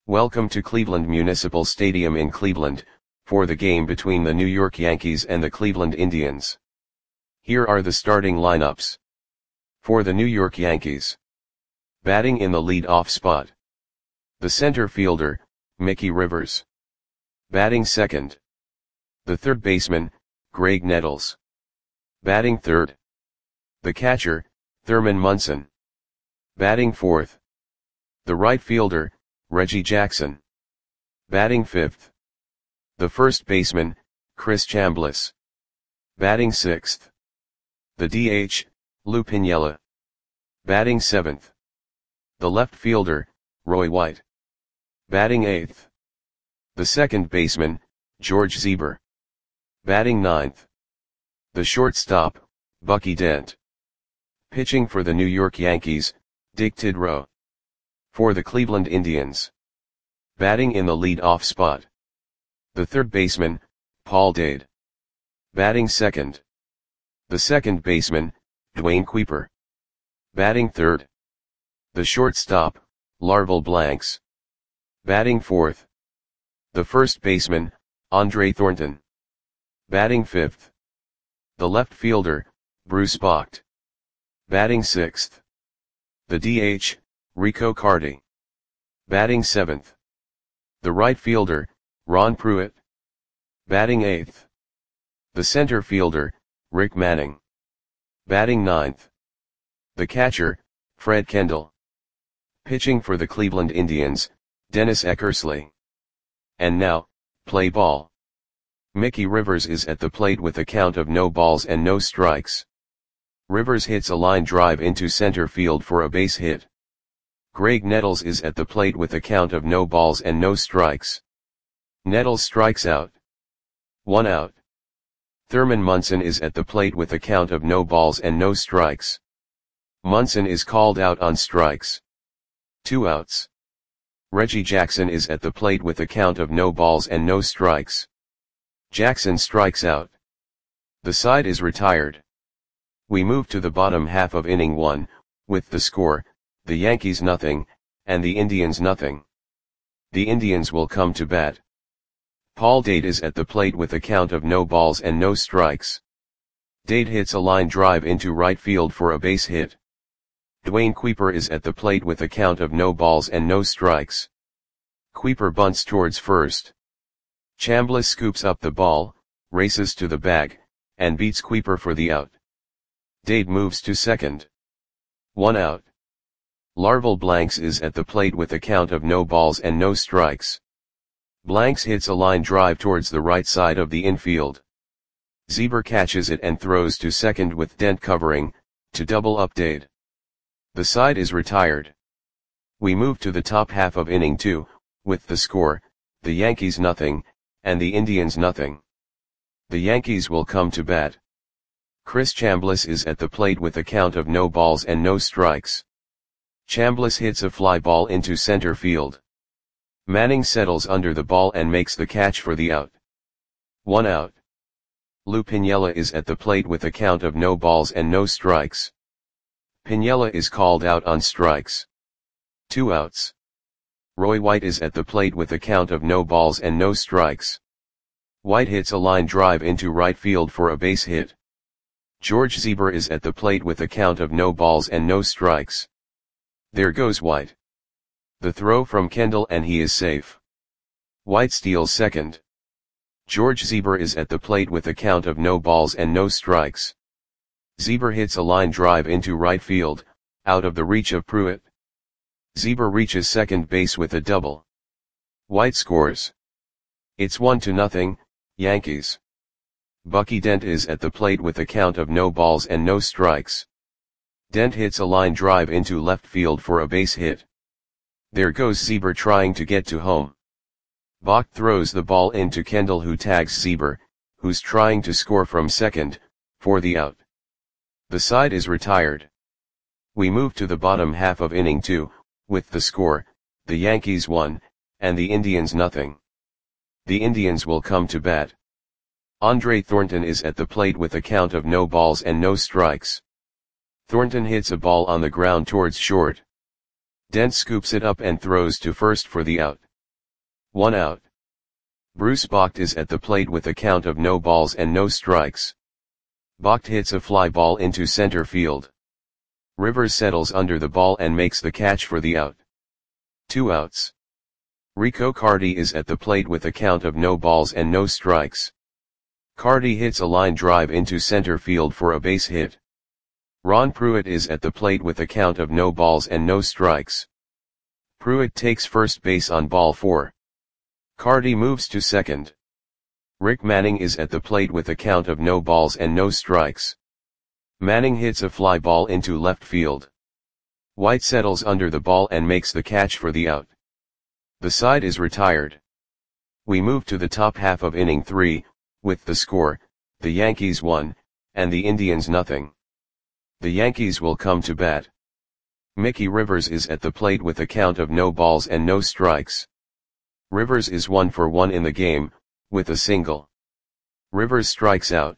Welcome to Cleveland Municipal Stadium in Cleveland, for the game between the New York Yankees and the Cleveland Indians. Here are the starting lineups. For the New York Yankees. Batting in the lead-off spot. The center fielder, Mickey Rivers. Batting second. The third baseman, Graig Nettles. Batting third. The catcher, Thurman Munson. Batting fourth. The right fielder, Reggie Jackson. Batting fifth. The first baseman, Chris Chambliss. Batting sixth. The DH, Lou Piniella. Batting seventh. The left fielder, Roy White. Batting eighth. The second baseman, George Zeber. Batting ninth. The shortstop, Bucky Dent. Pitching for the New York Yankees, Dick Tidrow. For the Cleveland Indians. Batting in the lead-off spot. The third baseman, Paul Dade. Batting second. The second baseman, Dwayne Kuiper. Batting third. The shortstop, Larval Blanks. Batting fourth. The first baseman, Andre Thornton. Batting fifth. The left fielder, Bruce Bocht. Batting sixth. The DH, Rico Carty. Batting seventh. The right fielder, Ron Pruitt. Batting eighth. The center fielder, Rick Manning. Batting ninth. The catcher, Fred Kendall. Pitching for the Cleveland Indians, Dennis Eckersley. And now, play ball. Mickey Rivers is at the plate with a count of no balls and no strikes. Rivers hits a line drive into center field for a base hit. Graig Nettles is at the plate with a count of no balls and no strikes. Nettles strikes out. 1 out. Thurman Munson is at the plate with a count of no balls and no strikes. Munson is called out on strikes. 2 outs. Reggie Jackson is at the plate with a count of no balls and no strikes. Jackson strikes out. The side is retired. We move to the bottom half of inning 1, with the score, the Yankees nothing, and the Indians nothing. The Indians will come to bat. Paul Dade is at the plate with a count of no balls and no strikes. Dade hits a line drive into right field for a base hit. Dwayne Kuiper is at the plate with a count of no balls and no strikes. Kuiper bunts towards first. Chambliss scoops up the ball, races to the bag, and beats Kuiper for the out. Dade moves to second. 1 out. Larval Blanks is at the plate with a count of no balls and no strikes. Blanks hits a line drive towards the right side of the infield. Zeber catches it and throws to second with Dent covering, to double up Dade. The side is retired. We move to the top half of inning 2, with the score, the Yankees nothing, and the Indians nothing. The Yankees will come to bat. Chris Chambliss is at the plate with a count of no balls and no strikes. Chambliss hits a fly ball into center field. Manning settles under the ball and makes the catch for the out. 1 out. Lou Piniella is at the plate with a count of no balls and no strikes. Piniella is called out on strikes. 2 outs. Roy White is at the plate with a count of no balls and no strikes. White hits a line drive into right field for a base hit. George Zeber is at the plate with a count of no balls and no strikes. There goes White. The throw from Kendall and he is safe. White steals second. George Zeber is at the plate with a count of no balls and no strikes. Zeber hits a line drive into right field, out of the reach of Pruitt. Zeber reaches second base with a double. White scores. It's 1-0, Yankees. Bucky Dent is at the plate with a count of no balls and no strikes. Dent hits a line drive into left field for a base hit. There goes Zeber trying to get to home. Bocht throws the ball into Kendall who tags Zeber, who's trying to score from second, for the out. The side is retired. We move to the bottom half of inning 2, with the score, the Yankees 1, and the Indians nothing. The Indians will come to bat. Andre Thornton is at the plate with a count of no balls and no strikes. Thornton hits a ball on the ground towards short. Dent scoops it up and throws to first for the out. 1 out. Bruce Bocht is at the plate with a count of no balls and no strikes. Bocht hits a fly ball into center field. Rivers settles under the ball and makes the catch for the out. 2 outs. Rico Carty is at the plate with a count of no balls and no strikes. Carty hits a line drive into center field for a base hit. Ron Pruitt is at the plate with a count of no balls and no strikes. Pruitt takes first base on ball 4. Carty moves to second. Rick Manning is at the plate with a count of no balls and no strikes. Manning hits a fly ball into left field. White settles under the ball and makes the catch for the out. The side is retired. We move to the top half of inning 3, with the score, the Yankees 1, and the Indians nothing. The Yankees will come to bat. Mickey Rivers is at the plate with a count of no balls and no strikes. Rivers is 1 for 1 in the game, with a single. Rivers strikes out.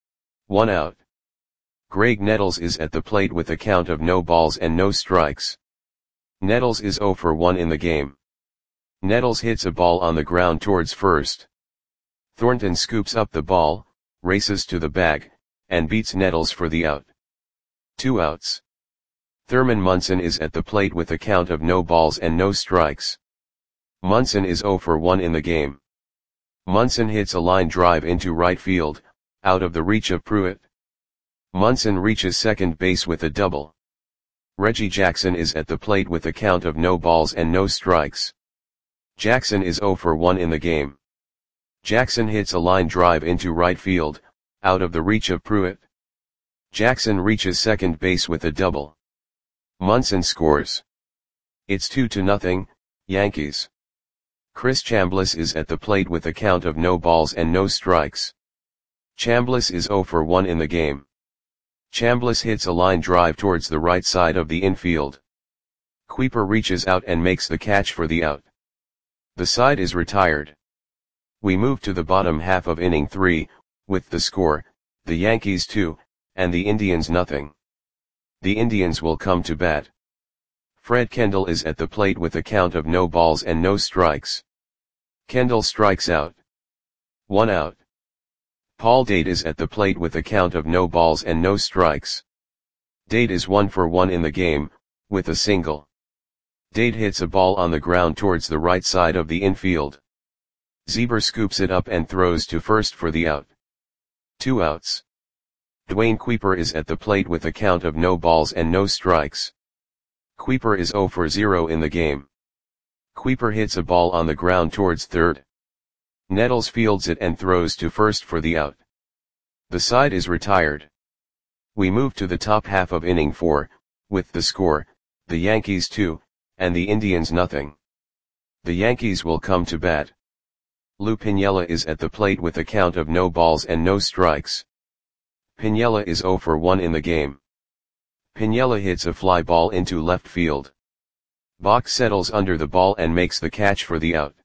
1 out. Greg Nettles is at the plate with a count of no balls and no strikes. Nettles is 0 for 1 in the game. Nettles hits a ball on the ground towards first. Thornton scoops up the ball, races to the bag, and beats Nettles for the out. 2 outs. Thurman Munson is at the plate with a count of no balls and no strikes. Munson is 0 for 1 in the game. Munson hits a line drive into right field, out of the reach of Pruitt. Munson reaches second base with a double. Reggie Jackson is at the plate with a count of no balls and no strikes. Jackson is 0 for 1 in the game. Jackson hits a line drive into right field, out of the reach of Pruitt. Jackson reaches second base with a double. Munson scores. It's 2-0, Yankees. Chris Chambliss is at the plate with a count of no balls and no strikes. Chambliss is 0 for 1 in the game. Chambliss hits a line drive towards the right side of the infield. Kuiper reaches out and makes the catch for the out. The side is retired. We move to the bottom half of inning 3, with the score, the Yankees 2, and the Indians nothing. The Indians will come to bat. Fred Kendall is at the plate with a count of no balls and no strikes. Kendall strikes out. 1 out. Paul Date is at the plate with a count of no balls and no strikes. Date is 1 for 1 in the game, with a single. Date hits a ball on the ground towards the right side of the infield. Zieber scoops it up and throws to first for the out. 2 outs. Dwayne Kuiper is at the plate with a count of no balls and no strikes. Kuiper is 0 for 0 in the game. Kuiper hits a ball on the ground towards third. Nettles fields it and throws to first for the out. The side is retired. We move to the top half of inning 4, with the score, the Yankees 2, and the Indians nothing. The Yankees will come to bat. Lou Piniella is at the plate with a count of no balls and no strikes. Piniella is 0 for 1 in the game. Piniella hits a fly ball into left field. Bach settles under the ball and makes the catch for the out.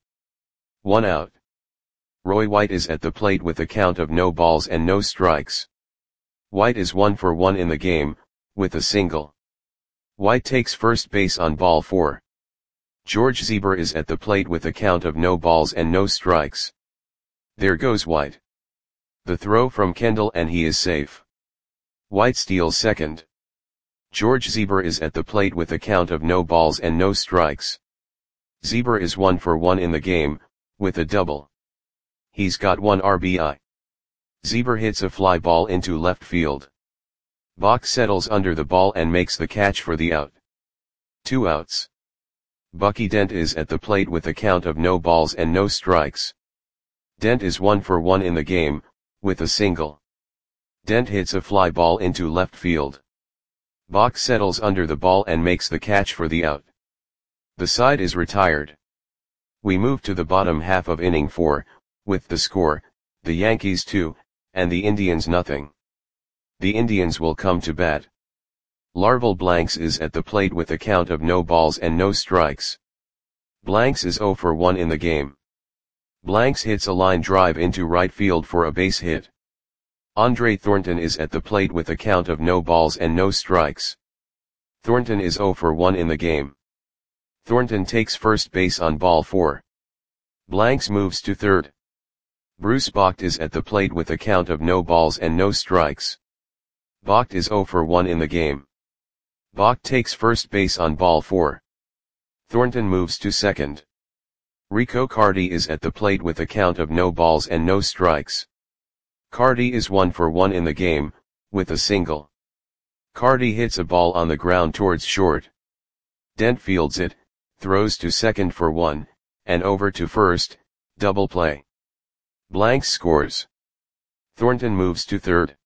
1 out. Roy White is at the plate with a count of no balls and no strikes. White is 1 for 1 in the game, with a single. White takes first base on ball 4. George Zieber is at the plate with a count of no balls and no strikes. There goes White. The throw from Kendall and he is safe. White steals second. George Zieber is at the plate with a count of no balls and no strikes. Zieber is 1 for 1 in the game, with a double. He's got 1 RBI. Zieber hits a fly ball into left field. Bach settles under the ball and makes the catch for the out. 2 outs. Bucky Dent is at the plate with a count of no balls and no strikes. Dent is 1 for 1 in the game, with a single. Dent hits a fly ball into left field. Bach settles under the ball and makes the catch for the out. The side is retired. We move to the bottom half of inning 4, with the score, the Yankees 2, and the Indians nothing. The Indians will come to bat. Larval Blanks is at the plate with a count of no balls and no strikes. Blanks is 0 for 1 in the game. Blanks hits a line drive into right field for a base hit. Andre Thornton is at the plate with a count of no balls and no strikes. Thornton is 0 for 1 in the game. Thornton takes first base on ball 4. Blanks moves to third. Bruce Bocht is at the plate with a count of no balls and no strikes. Bocht is 0 for 1 in the game. Bocht takes first base on ball 4. Thornton moves to second. Rico Carty is at the plate with a count of no balls and no strikes. Carty is 1 for 1 in the game, with a single. Carty hits a ball on the ground towards short. Dent fields it, throws to second for 1, and over to first, double play. Blanks scores. Thornton moves to third.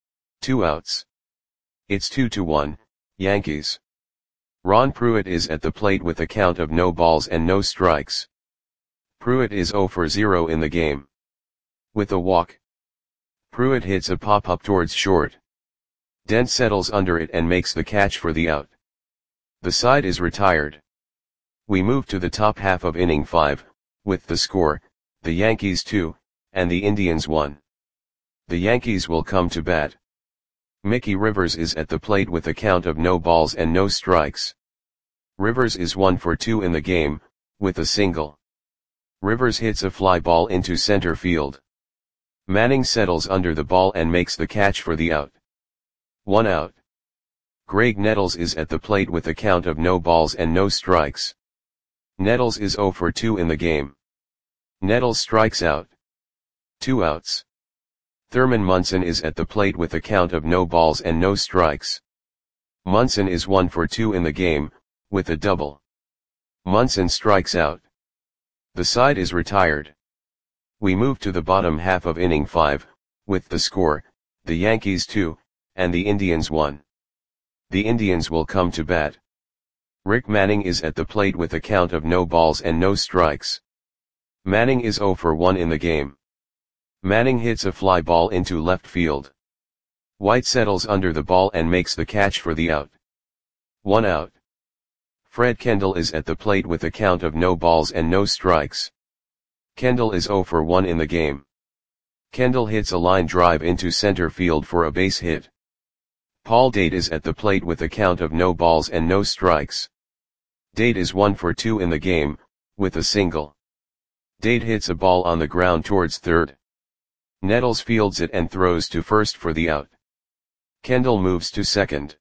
2 outs. It's 2-1, Yankees. Ron Pruitt is at the plate with a count of no balls and no strikes. Pruitt is 0 for 0 in the game. With a walk. Pruitt hits a pop-up towards short. Dent settles under it and makes the catch for the out. The side is retired. We move to the top half of inning 5, with the score, the Yankees 2, and the Indians 1. The Yankees will come to bat. Mickey Rivers is at the plate with a count of no balls and no strikes. Rivers is 1 for 2 in the game, with a single. Rivers hits a fly ball into center field. Manning settles under the ball and makes the catch for the out. 1 out. Greg Nettles is at the plate with a count of no balls and no strikes. Nettles is 0 for 2 in the game. Nettles strikes out. 2 outs. Thurman Munson is at the plate with a count of no balls and no strikes. Munson is 1 for 2 in the game, with a double. Munson strikes out. The side is retired. We move to the bottom half of inning 5, with the score, the Yankees 2, and the Indians 1. The Indians will come to bat. Rick Manning is at the plate with a count of no balls and no strikes. Manning is 0 for 1 in the game. Manning hits a fly ball into left field. White settles under the ball and makes the catch for the out. 1 out. Fred Kendall is at the plate with a count of no balls and no strikes. Kendall is 0 for 1 in the game. Kendall hits a line drive into center field for a base hit. Paul Date is at the plate with a count of no balls and no strikes. Date is 1 for 2 in the game, with a single. Date hits a ball on the ground towards third. Nettles fields it and throws to first for the out. Kendall moves to second.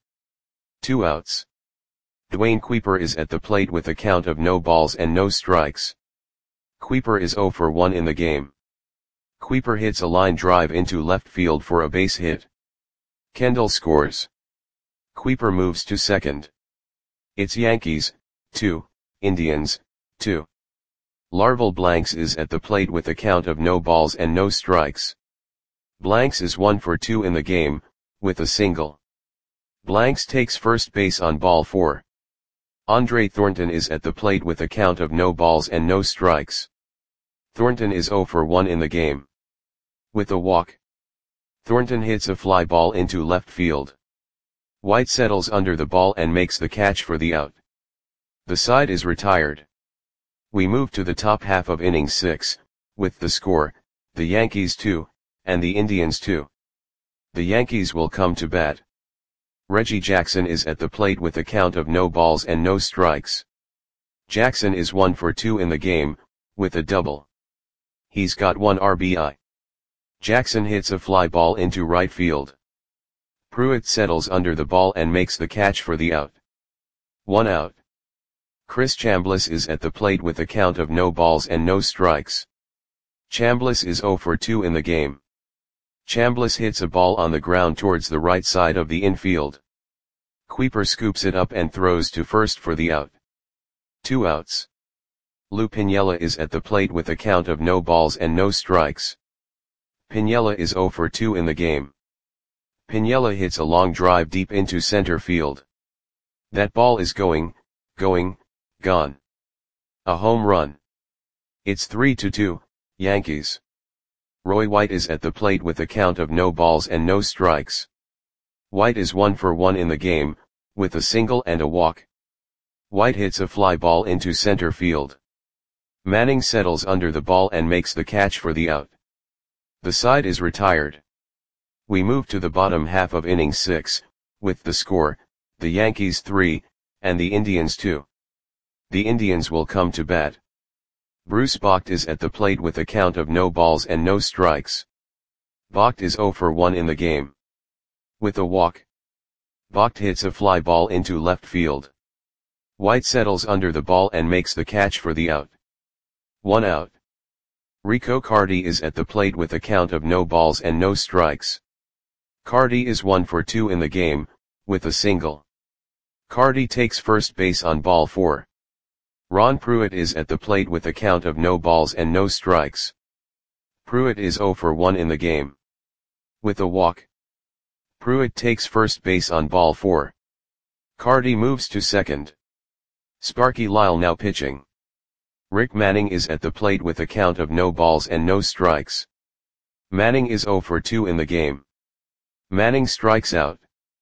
2 outs. Dwayne Kuiper is at the plate with a count of no balls and no strikes. Kuiper is 0 for 1 in the game. Kuiper hits a line drive into left field for a base hit. Kendall scores. Kuiper moves to second. It's Yankees, 2, Indians, 2. Larval Blanks is at the plate with a count of no balls and no strikes. Blanks is 1 for 2 in the game, with a single. Blanks takes first base on ball 4. Andre Thornton is at the plate with a count of no balls and no strikes. Thornton is 0 for 1 in the game. With a walk. Thornton hits a fly ball into left field. White settles under the ball and makes the catch for the out. The side is retired. We move to the top half of inning 6, with the score, the Yankees 2, and the Indians 2. The Yankees will come to bat. Reggie Jackson is at the plate with a count of no balls and no strikes. Jackson is 1 for 2 in the game, with a double. He's got 1 RBI. Jackson hits a fly ball into right field. Pruitt settles under the ball and makes the catch for the out. 1 out. Chris Chambliss is at the plate with a count of no balls and no strikes. Chambliss is 0 for 2 in the game. Chambliss hits a ball on the ground towards the right side of the infield. Kuiper scoops it up and throws to first for the out. 2 outs. Lou Piniella is at the plate with a count of no balls and no strikes. Piniella is 0 for 2 in the game. Piniella hits a long drive deep into center field. That ball is going, gone. A home run. It's 3-2, Yankees. Roy White is at the plate with a count of no balls and no strikes. White is 1 for 1 in the game, with a single and a walk. White hits a fly ball into center field. Manning settles under the ball and makes the catch for the out. The side is retired. We move to the bottom half of inning 6, with the score, the Yankees 3, and the Indians 2. The Indians will come to bat. Bruce Bocht is at the plate with a count of no balls and no strikes. Bocht is 0 for 1 in the game. With a walk, Bocht hits a fly ball into left field. White settles under the ball and makes the catch for the out. 1 out. Rico Carty is at the plate with a count of no balls and no strikes. Carty is 1 for 2 in the game, with a single. Carty takes first base on ball 4. Ron Pruitt is at the plate with a count of no balls and no strikes. Pruitt is 0 for 1 in the game. With a walk, Pruitt takes first base on ball 4. Carty moves to second. Sparky Lyle now pitching. Rick Manning is at the plate with a count of no balls and no strikes. Manning is 0 for 2 in the game. Manning strikes out.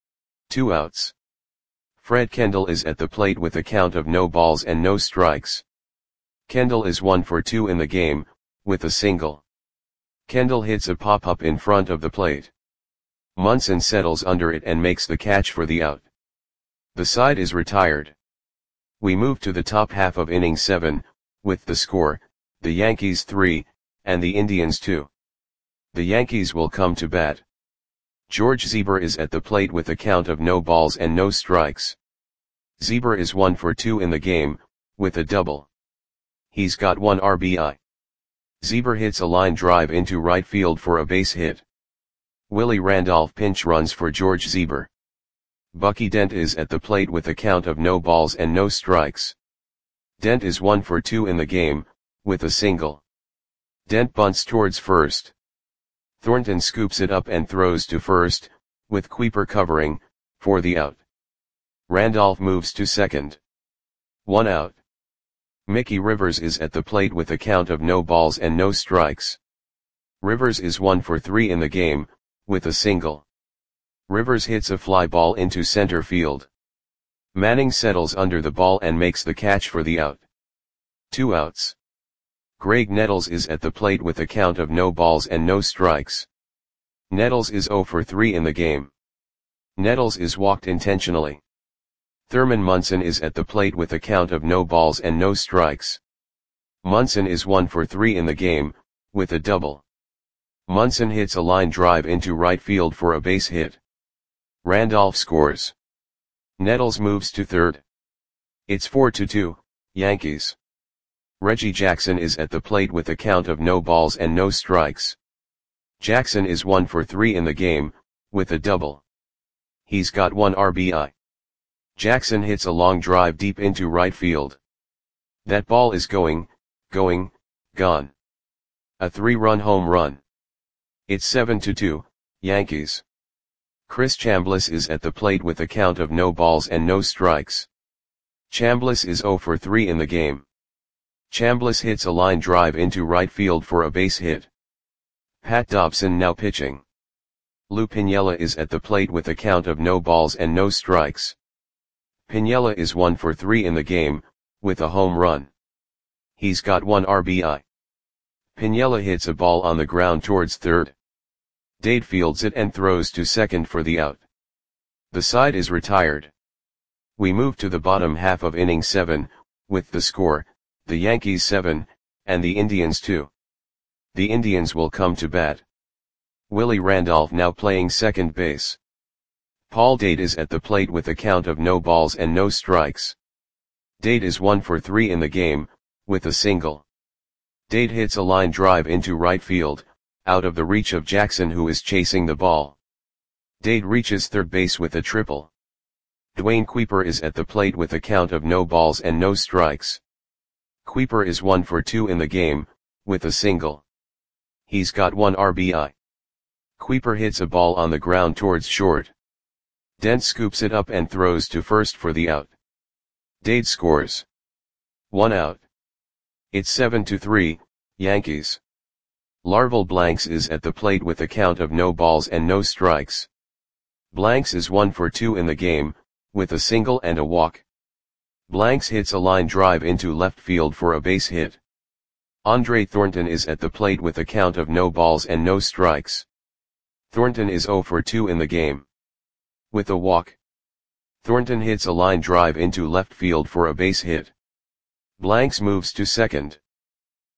2 outs. Fred Kendall is at the plate with a count of no balls and no strikes. Kendall is 1 for 2 in the game, with a single. Kendall hits a pop-up in front of the plate. Munson settles under it and makes the catch for the out. The side is retired. We move to the top half of inning 7, with the score, the Yankees 3, and the Indians 2. The Yankees will come to bat. George Zeber is at the plate with a count of no balls and no strikes. Zeber is 1 for 2 in the game, with a double. He's got 1 RBI. Zeber hits a line drive into right field for a base hit. Willie Randolph pinch runs for George Zeber. Bucky Dent is at the plate with a count of no balls and no strikes. Dent is 1 for 2 in the game, with a single. Dent bunts towards first. Thornton scoops it up and throws to first, with Kuiper covering, for the out. Randolph moves to second. 1 out. Mickey Rivers is at the plate with a count of no balls and no strikes. Rivers is 1 for 3 in the game, with a single. Rivers hits a fly ball into center field. Manning settles under the ball and makes the catch for the out. 2 outs. Greg Nettles is at the plate with a count of no balls and no strikes. Nettles is 0 for 3 in the game. Nettles is walked intentionally. Thurman Munson is at the plate with a count of no balls and no strikes. Munson is 1 for 3 in the game, with a double. Munson hits a line drive into right field for a base hit. Randolph scores. Nettles moves to third. It's 4-2, Yankees. Reggie Jackson is at the plate with a count of no balls and no strikes. Jackson is 1 for 3 in the game, with a double. He's got 1 RBI. Jackson hits a long drive deep into right field. That ball is gone. A 3-run home run. It's 7-2, Yankees. Chris Chambliss is at the plate with a count of no balls and no strikes. Chambliss is 0 for 3 in the game. Chambliss hits a line drive into right field for a base hit. Pat Dobson now pitching. Lou Piniella is at the plate with a count of no balls and no strikes. Piniella is 1 for 3 in the game, with a home run. He's got 1 RBI. Piniella hits a ball on the ground towards third. Dade fields it and throws to second for the out. The side is retired. We move to the bottom half of inning 7, with the score, the Yankees 7, and the Indians 2. The Indians will come to bat. Willie Randolph now playing second base. Paul Dade is at the plate with a count of no balls and no strikes. Dade is 1 for 3 in the game, with a single. Dade hits a line drive into right field, out of the reach of Jackson who is chasing the ball. Dade reaches third base with a triple. Dwayne Kuiper is at the plate with a count of no balls and no strikes. Kuiper is 1 for 2 in the game, with a single. He's got 1 RBI. Kuiper hits a ball on the ground towards short. Dent scoops it up and throws to first for the out. Dade scores. 1 out. It's 7-3, Yankees. Larval Blanks is at the plate with a count of no balls and no strikes. Blanks is 1 for 2 in the game, with a single and a walk. Blanks hits a line drive into left field for a base hit. Andre Thornton is at the plate with a count of no balls and no strikes. Thornton is 0 for 2 in the game. With a walk. Thornton hits a line drive into left field for a base hit. Blanks moves to second.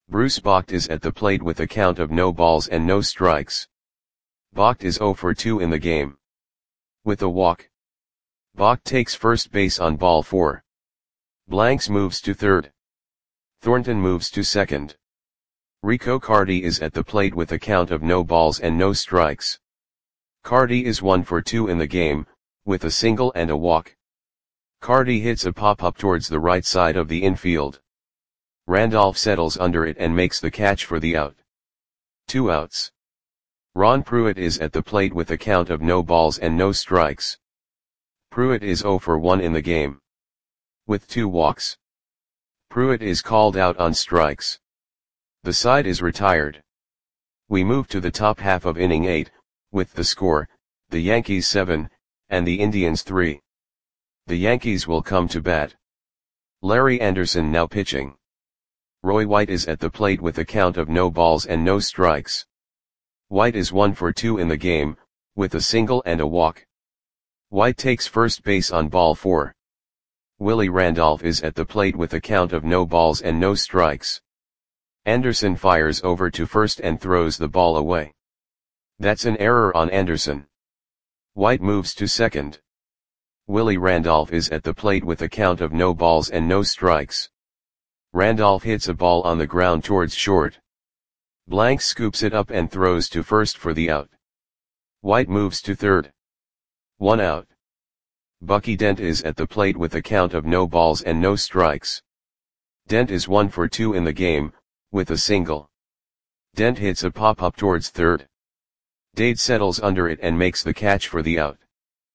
Bruce Bocht is at the plate with a count of no balls and no strikes. Bocht is 0 for 2 in the game. With a walk, Bocht takes first base on ball 4. Blanks moves to third. Thornton moves to second. Rico Carty is at the plate with a count of no balls and no strikes. Carty is 1 for 2 in the game, with a single and a walk. Carty hits a pop-up towards the right side of the infield. Randolph settles under it and makes the catch for the out. 2 outs. Ron Pruitt is at the plate with a count of no balls and no strikes. Pruitt is 0 for 1 in the game. With 2 walks, Pruitt is called out on strikes. The side is retired. We move to the top half of inning 8, with the score, the Yankees 7, and the Indians 3. The Yankees will come to bat. Larry Anderson now pitching. Roy White is at the plate with a count of no balls and no strikes. White is 1 for 2 in the game, with a single and a walk. White takes first base on ball 4. Willie Randolph is at the plate with a count of no balls and no strikes. Anderson fires over to first and throws the ball away. That's an error on Anderson. White moves to second. Willie Randolph is at the plate with a count of no balls and no strikes. Randolph hits a ball on the ground towards short. Blanks scoops it up and throws to first for the out. White moves to third. 1 out. Bucky Dent is at the plate with a count of no balls and no strikes. Dent is 1 for 2 in the game, with a single. Dent hits a pop-up towards third. Dade settles under it and makes the catch for the out.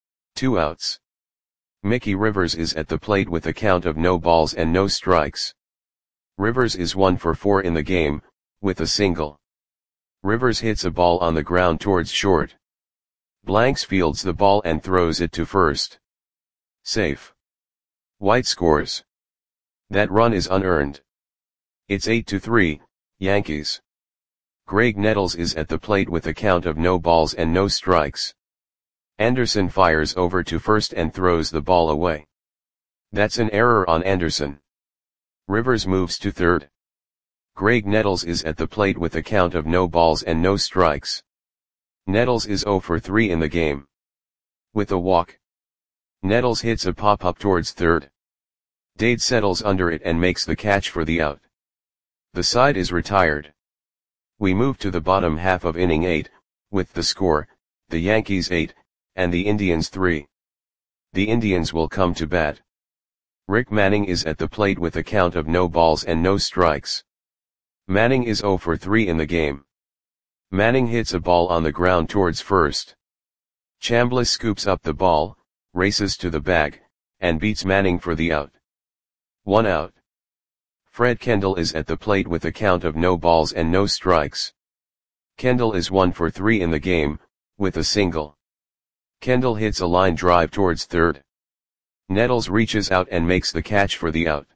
2 outs. Mickey Rivers is at the plate with a count of no balls and no strikes. Rivers is 1 for 4 in the game, with a single. Rivers hits a ball on the ground towards short. Blanks fields the ball and throws it to first. Safe. White scores. That run is unearned. It's 8-3, Yankees. Greg Nettles is at the plate with a count of no balls and no strikes. Anderson fires over to first and throws the ball away. That's an error on Anderson. Rivers moves to third. Greg Nettles is at the plate with a count of no balls and no strikes. Nettles is 0 for 3 in the game. With a walk, Nettles hits a pop-up towards third. Dade settles under it and makes the catch for the out. The side is retired. We move to the bottom half of inning 8, with the score, the Yankees 8, and the Indians 3. The Indians will come to bat. Rick Manning is at the plate with a count of no balls and no strikes. Manning is 0 for 3 in the game. Manning hits a ball on the ground towards first. Chambliss scoops up the ball, races to the bag, and beats Manning for the out. 1 out. Fred Kendall is at the plate with a count of no balls and no strikes. Kendall is 1 for 3 in the game, with a single. Kendall hits a line drive towards third. Nettles reaches out and makes the catch for the out.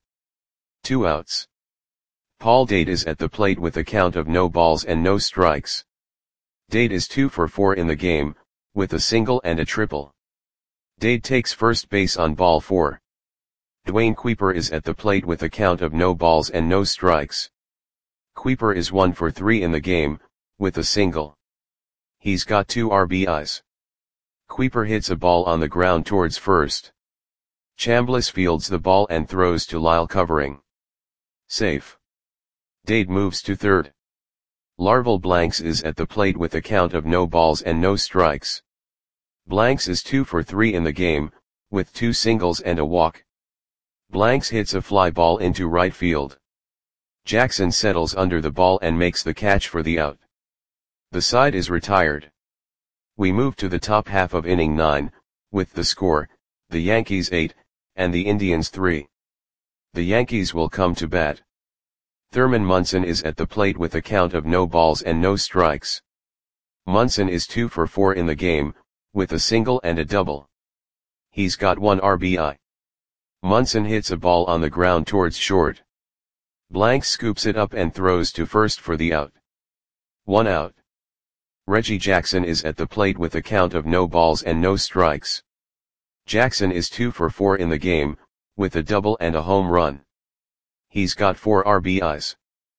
2 outs. Paul Dade is at the plate with a count of no balls and no strikes. Dade is 2 for 4 in the game, with a single and a triple. Dade takes first base on ball 4. Dwayne Kuiper is at the plate with a count of no balls and no strikes. Kuiper is 1 for 3 in the game, with a single. He's got 2 RBIs. Kuiper hits a ball on the ground towards first. Chambliss fields the ball and throws to Lyle covering. Safe. Dade moves to third. Larval Blanks is at the plate with a count of no balls and no strikes. Blanks is 2 for 3 in the game, with 2 singles and a walk. Blanks hits a fly ball into right field. Jackson settles under the ball and makes the catch for the out. The side is retired. We move to the top half of inning 9, with the score, the Yankees 8, and the Indians 3. The Yankees will come to bat. Thurman Munson is at the plate with a count of no balls and no strikes. Munson is 2 for 4 in the game, with a single and a double. He's got 1 RBI. Munson hits a ball on the ground towards short. Blanks scoops it up and throws to first for the out. 1 out. Reggie Jackson is at the plate with a count of no balls and no strikes. Jackson is 2 for 4 in the game, with a double and a home run. He's got 4 RBIs.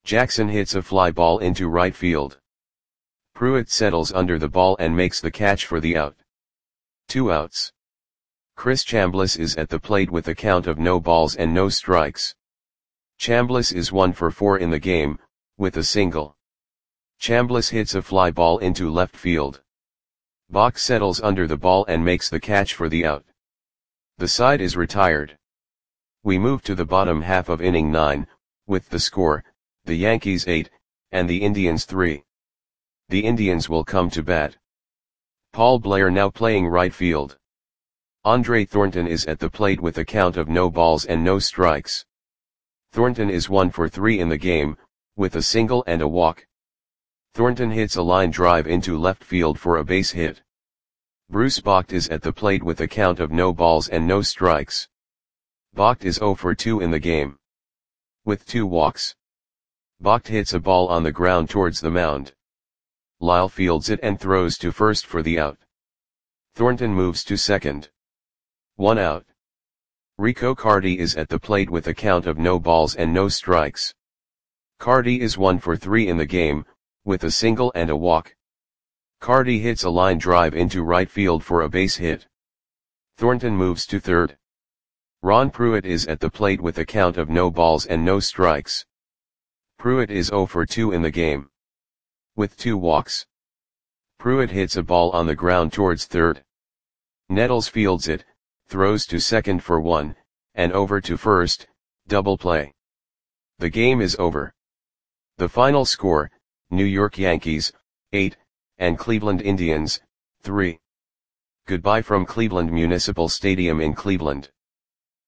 Jackson hits a fly ball into right field. Pruitt settles under the ball and makes the catch for the out. 2 outs. Chris Chambliss is at the plate with a count of no balls and no strikes. Chambliss is 1 for 4 in the game, with a single. Chambliss hits a fly ball into left field. Bach settles under the ball and makes the catch for the out. The side is retired. We move to the bottom half of inning 9, with the score, the Yankees 8, and the Indians 3. The Indians will come to bat. Paul Blair now playing right field. Andre Thornton is at the plate with a count of no balls and no strikes. Thornton is 1 for 3 in the game, with a single and a walk. Thornton hits a line drive into left field for a base hit. Bruce Bocht is at the plate with a count of no balls and no strikes. Bocht is 0 for 2 in the game, with 2 walks. Bocht hits a ball on the ground towards the mound. Lyle fields it and throws to first for the out. Thornton moves to second. 1 out. Rico Carty is at the plate with a count of no balls and no strikes. Carty is 1 for 3 in the game, with a single and a walk. Carty hits a line drive into right field for a base hit. Thornton moves to third. Ron Pruitt is at the plate with a count of no balls and no strikes. Pruitt is 0 for 2 in the game, with 2 walks. Pruitt hits a ball on the ground towards third. Nettles fields it, throws to second for 1, and over to first, double play. The game is over. The final score, New York Yankees, 8, and Cleveland Indians, 3. Goodbye from Cleveland Municipal Stadium in Cleveland.